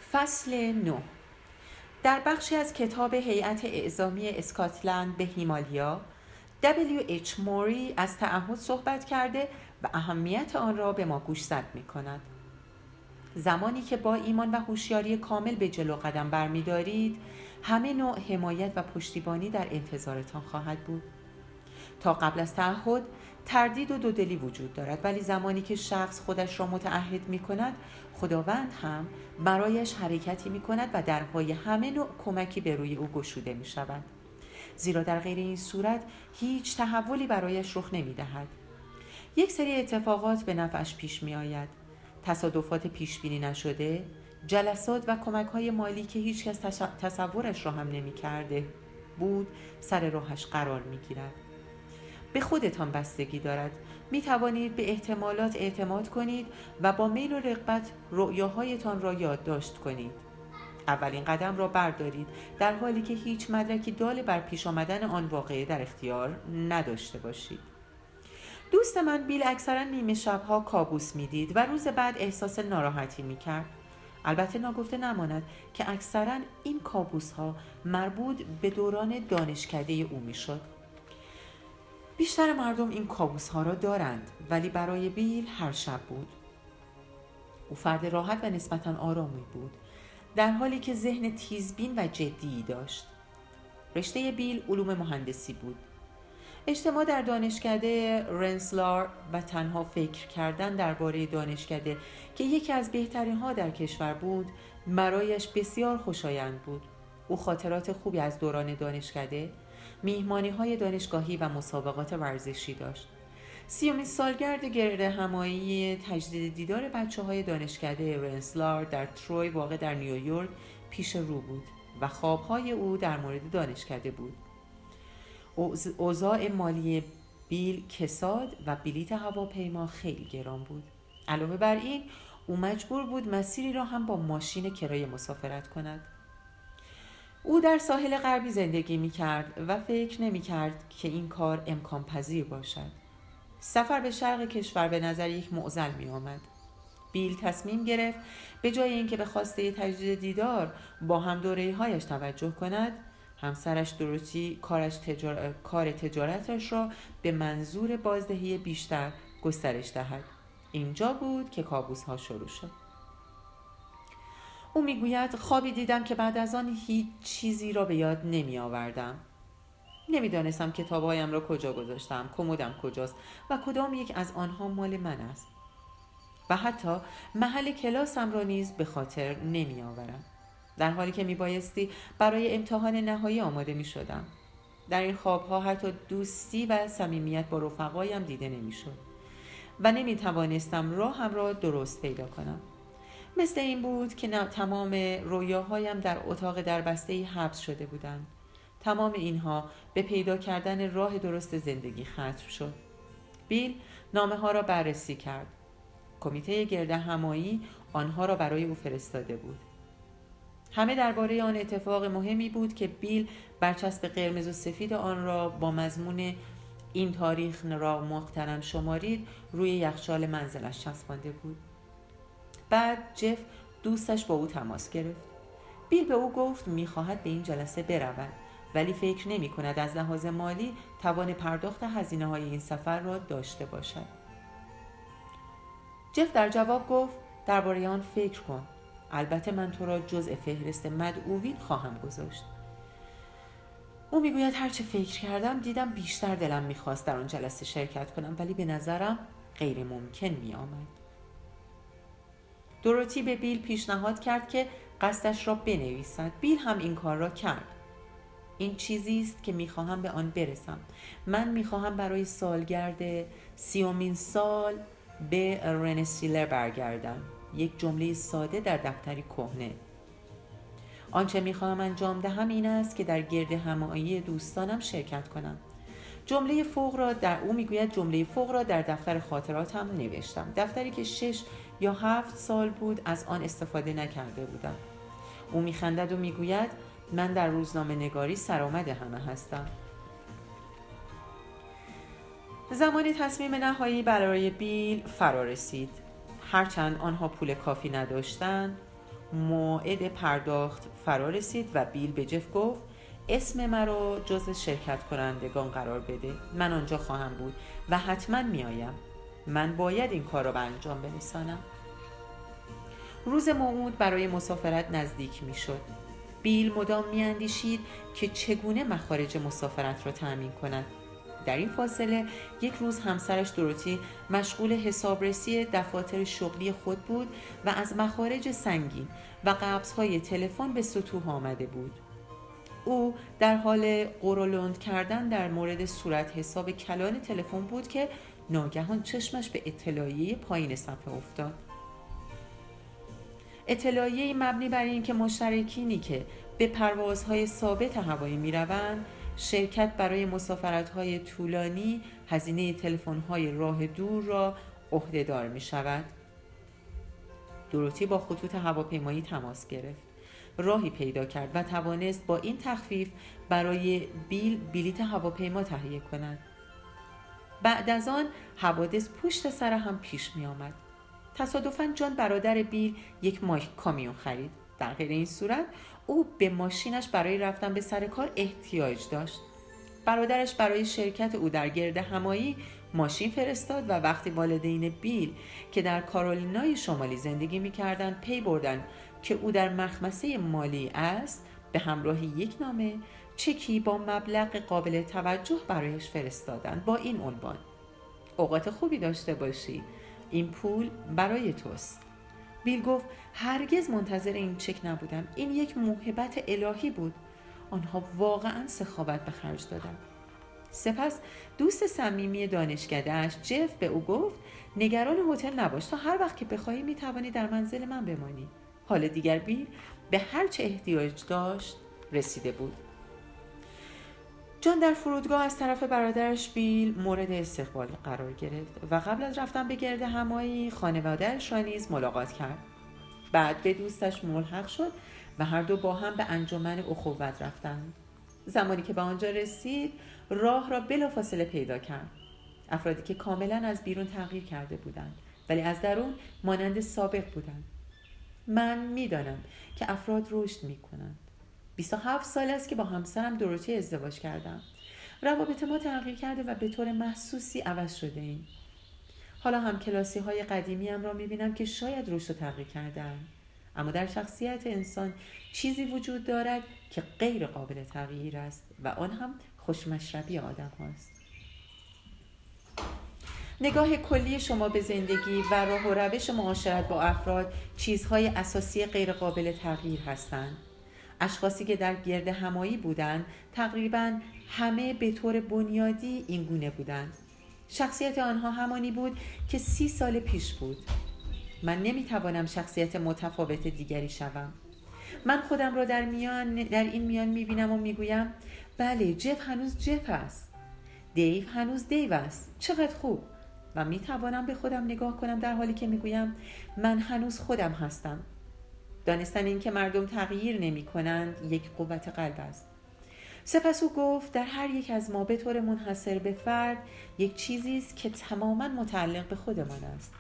فصل 9. در بخشی از کتاب هیئت اعزامی اسکاتلند به هیمالیا، W.H. موری از تعهد صحبت کرده و اهمیت آن را به ما گوشزد می‌کند. زمانی که با ایمان و هوشیاری کامل به جلو قدم برمی‌دارید، همه نوع حمایت و پشتیبانی در انتظارتان خواهد بود. تا قبل از تعهد تردید و دودلی وجود دارد، ولی زمانی که شخص خودش را متعهد می کند، خداوند هم برایش حرکتی می کند و درهای همه نوع کمکی به روی او گشوده می شود. زیرا در غیر این صورت هیچ تحولی برایش رخ نمی دهد. یک سری اتفاقات به نفعش پیش می آید. تصادفات پیش بینی نشده، جلسات و کمک های مالی که هیچ کس تصورش را هم نمی کرده بود سر راهش قرار می گیرد. به خودتان بستگی دارد. می توانید به احتمالات اعتماد کنید و با میل و رغبت رؤیاهایتان را یادداشت کنید. اولین قدم را بردارید در حالی که هیچ مدرکی دال بر پیش آمدن آن واقعه در اختیار نداشته باشید. دوست من بیل اکثرا نیمه شبها کابوس می دید و روز بعد احساس ناراحتی می کرد. البته ناگفته نماند که اکثرا این کابوس ها مربوط به دوران دانشکده او می شد. بیشتر مردم این کابوس ها را دارند، ولی برای بیل هر شب بود. او فرد راحت و نسبتاً آرامی بود، در حالی که ذهن تیزبین و جدی داشت. رشته بیل علوم مهندسی بود. اجتماع در دانشکده رنسلار و تنها فکر کردن درباره دانشکده که یکی از بهترین ها در کشور بود برایش بسیار خوشایند بود. او خاطرات خوبی از دوران دانشکده، میهمانی‌های دانشگاهی و مسابقات ورزشی داشت. 30مین سالگرد گردهمایی تجدید دیدار بچه‌های دانشکده رنسلار در تروی واقع در نیویورک پیش رو بود و خواب‌های او در مورد دانشکده بود. اوضاع مالی بیل کساد و بلیط هواپیما خیلی گران بود. علاوه بر این، او مجبور بود مسیری را هم با ماشین کرایه مسافرت کند. او در ساحل غربی زندگی می کرد و فکر نمی کرد که این کار امکان پذیر باشد. سفر به شرق کشور به نظر یک معضل می آمد. بیل تصمیم گرفت به جای اینکه به خواسته تجدید دیدار با هم دوره‌هایش توجه کند، همسرش دوروتی کار تجارتش را به منظور بازدهی بیشتر گسترش دهد. اینجا بود که کابوس ها شروع شد. او میگوید خوابی دیدم که بعد از آن هیچ چیزی را به یاد نمی آوردم. نمیدانستم کتابهایم را کجا گذاشتم، کمدم کجاست و کدام یک از آنها مال من است. و حتی محل کلاسم را نیز به خاطر نمی آورم. در حالی که می بایستی برای امتحان نهایی آماده می شدم. در این خوابها حتی دوستی و صمیمیت با رفقایم دیده نمی شد و نمی توانستم راهم را درست پیدا کنم. مثل این بود که تمام رویاهایم در اتاق دربسته‌ای حبس شده بودند. تمام اینها به پیدا کردن راه درست زندگی ختم شد. بیل نامه ها را بررسی کرد. کمیته گردهمایی آنها را برای او فرستاده بود. همه درباره آن اتفاق مهمی بود که بیل برچسب قرمز و سفید آن را با مضمون این تاریخ را محترم شمارید روی یخچال منزلش چسبانده بود. بعد جف دوستش با او تماس گرفت. بیل به او گفت می‌خواهد به این جلسه برود، ولی فکر نمی‌کند از لحاظ مالی توان پرداخت هزینه‌های این سفر را داشته باشد. جف در جواب گفت درباره آن فکر کن. البته من تو را جزء فهرست مدعوین خواهم گذاشت. او میگوید هرچه فکر کردم دیدم بیشتر دلم می‌خواست در آن جلسه شرکت کنم، ولی به نظرم غیر ممکن می‌آمد. دوروتی به بیل پیشنهاد کرد که قصدش را بنویسد. بیل هم این کار را کرد. این چیزی است که میخواهم به آن برسم. من میخواهم برای سالگرد 30مین سال به رنسیلر برگردم. یک جمله ساده در دفتری کهنه. آنچه میخواهم انجام دهم این است که در گردهمایی دوستانم شرکت کنم. جمله فوق را در دفتر خاطراتم نوشتم. دفتری که 6 یا 7 سال بود از آن استفاده نکرده بودم. او میخندد و میگوید من در روزنامه نگاری سرآمد همه هستم. زمانی تصمیم نهایی برای بیل فرا رسید. هرچند آنها پول کافی نداشتند، موعد پرداخت فرا رسید و بیل به جف گفت اسم مرا جزو شرکت کنندگان قرار بده. من آنجا خواهم بود و حتما میآیم. من باید این کار را به انجام برسانم. روز موعود برای مسافرت نزدیک میشد. بیل مدام میاندیشید که چگونه مخارج مسافرت را تأمین کند. در این فاصله یک روز همسرش دوروتی مشغول حسابرسی دفاتر شغلی خود بود و از مخارج سنگین و قبض‌های تلفن به سطوح آمده بود. او در حال قرولند کردن در مورد صورت حساب کلان تلفن بود که ناگهان چشمش به اطلاعیه پایین صفحه افتاد. اطلاعیه مبنی بر این که مشترکینی که به پروازهای ثابت هوایی می‌روند، شرکت برای مسافرت‌های طولانی هزینه تلفن‌های راه دور را عهده‌دار می‌شود. دوروتی با خطوط هواپیمایی تماس گرفت. راهی پیدا کرد و توانست با این تخفیف برای بیل بلیط هواپیما تهیه کند. بعد از آن حوادث پشت سر هم پیش می آمد. تصادفاً جان برادر بیل یک کامیون خرید. در غیر این صورت او به ماشینش برای رفتن به سر کار احتیاج داشت. برادرش برای شرکت او در گرد همایی ماشین فرستاد و وقتی والدین بیل که در کارولینای شمالی زندگی می‌کردند پی بردند که او در مخمسه مالی است، به همراه یک نامه چکی با مبلغ قابل توجه برایش فرستادند با این عنوان: اوقات خوبی داشته باشی، این پول برای توست. بیل گفت هرگز منتظر این چک نبودم. این یک موهبت الهی بود. آنها واقعاً سخاوت به خرج دادند. سپس دوست صمیمی دانشکده‌اش جف به او گفت نگران هتل نباش، تا هر وقت که بخواهی میتوانی در منزل من بمانی. حال دیگر بیل به هر چه احتیاج داشت رسیده بود. جان در فرودگاه از طرف برادرش بیل مورد استقبال قرار گرفت و قبل از رفتن به گرد همایی خانواده‌اش را نیز ملاقات کرد. بعد به دوستش ملحق شد و هر دو با هم به انجمن اخوت رفتند. زمانی که به آنجا رسید راه را بلافاصله پیدا کرد. افرادی که کاملا از بیرون تغییر کرده بودند ولی از درون مانند سابق بودند. من میدانم که افراد رشد میکنند. 27 سال است که با همسرم دوروتی ازدواج کردم. روابط ما تغییر کرده و به طور محسوسی عوض شده ایم. حالا هم کلاسی های قدیمیم را میبینم که شاید رشد و تغییر کردند. اما در شخصیت انسان چیزی وجود دارد که غیر قابل تغییر است و آن هم خوشمشربی آدم هاست. نگاه کلی شما به زندگی و راه و روش معاشرت با افراد چیزهای اساسی غیر قابل تغییر هستند. اشخاصی که در گرد همایی بودند تقریباً همه به طور بنیادی این گونه بودند. شخصیت آنها همانی بود که 30 سال پیش بود. من نمیتوانم شخصیت متفاوت دیگری شوم. من خودم را در این میان میبینم و میگویم بله، جف هنوز جف است. دیو هنوز دیو است. چقدر خوب. و میتوانم به خودم نگاه کنم در حالی که میگویم من هنوز خودم هستم. دانستن این که مردم تغییر نمی کنند یک قوت قلب است. سپس او گفت در هر یک از ما به طور منحصر به فرد یک چیزی است که تماما متعلق به خودمان است.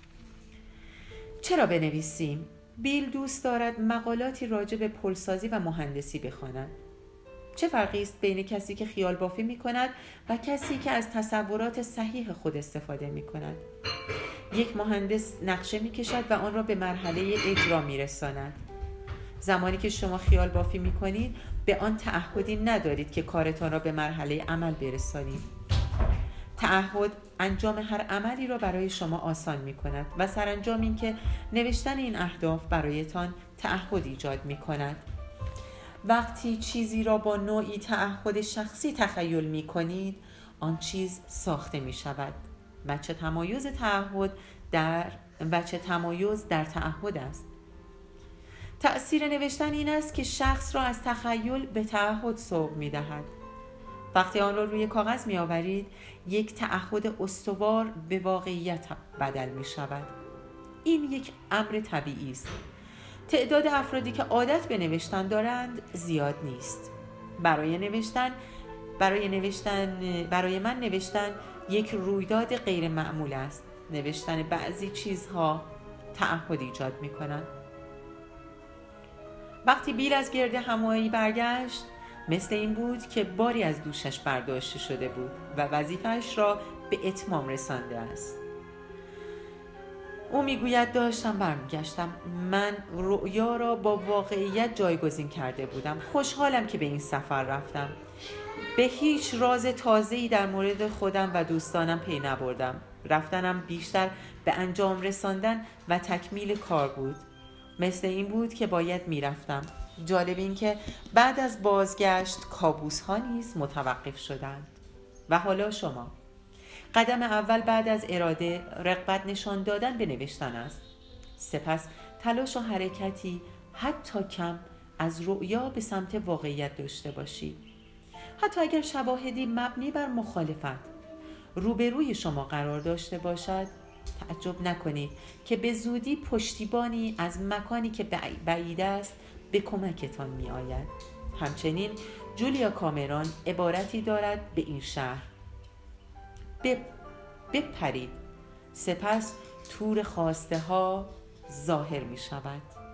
چرا بنویسیم؟ بیل دوست دارد مقالاتی راجع به پلسازی و مهندسی بخواند. چه فرقی است بین کسی که خیال بافی می کند و کسی که از تصورات صحیح خود استفاده می کند؟ یک مهندس نقشه می کشد و آن را به مرحله اجرا می رساند. زمانی که شما خیال بافی می کنید به آن تعهدی ندارید که کارتان را به مرحله عمل برسانید. تعهد انجام هر عملی را برای شما آسان می کند و سرانجام این که نوشتن این اهداف برایتان تعهد ایجاد می کند. وقتی چیزی را با نوعی تعهد شخصی تخیل می کنید آن چیز ساخته می شود. وجه تمایز در تعهد است. تأثیر نوشتن این است که شخص را از تخیل به تعهد سوق می دهد. وقتی آن را روی کاغذ می آورید یک تعهد استوار به واقعیت بدل می شود. این یک امر طبیعی است. تعداد افرادی که عادت به نوشتن دارند زیاد نیست. برای من نوشتن یک رویداد غیر معمول است. نوشتن بعضی چیزها تعهد ایجاد می کنند. وقتی بیل از گرد همایی برگشت، مثل این بود که باری از دوشش برداشته شده بود و وظیفه‌اش را به اتمام رسانده است. او میگوید داشتم برمیگشتم. من رؤیا را با واقعیت جایگزین کرده بودم. خوشحالم که به این سفر رفتم. به هیچ راز تازه‌ای در مورد خودم و دوستانم پی نبردم. رفتنم بیشتر به انجام رساندن و تکمیل کار بود. مثل این بود که باید میرفتم. جالب این که بعد از بازگشت کابوس ها نیز متوقف شدند. و حالا شما. قدم اول بعد از اراده رغبت نشان دادن به نوشتن است. سپس تلاش و حرکتی حتی کم از رؤیا به سمت واقعیت داشته باشید. حتی اگر شواهدی مبنی بر مخالفت روبروی شما قرار داشته باشد، تعجب نکنید که به زودی پشتیبانی از مکانی که بعید است به کمکتان می آید. همچنین جولیا کامرون عبارتی دارد به این شهر: بپرید، سپس تور خواسته ها ظاهر می شود.